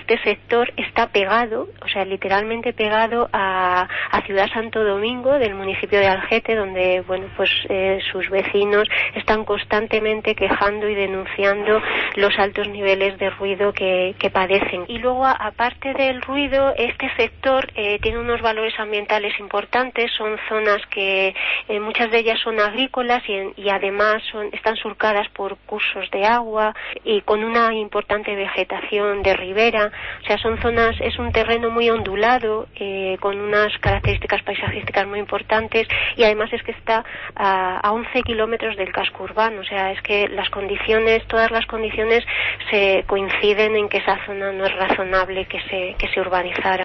este sector está pegado, o sea, literalmente pegado a Ciudad Santo Domingo, del municipio de Algete, donde, bueno, pues sus vecinos están constantemente quejando y denunciando los altos niveles de ruido que padecen. Y luego, aparte del ruido, este sector tiene unos valores ambientales importantes. Son zonas que muchas de ellas son agrícolas y además están surcadas por cursos de agua y con una importante vegetación de ribera. O sea, son zonas, es un terreno muy ondulado, con unas características paisajísticas muy importantes, y además es que está a 11 kilómetros del casco urbano. O sea, es que todas las condiciones se coinciden en que esa zona no es razonable que se urbanizara.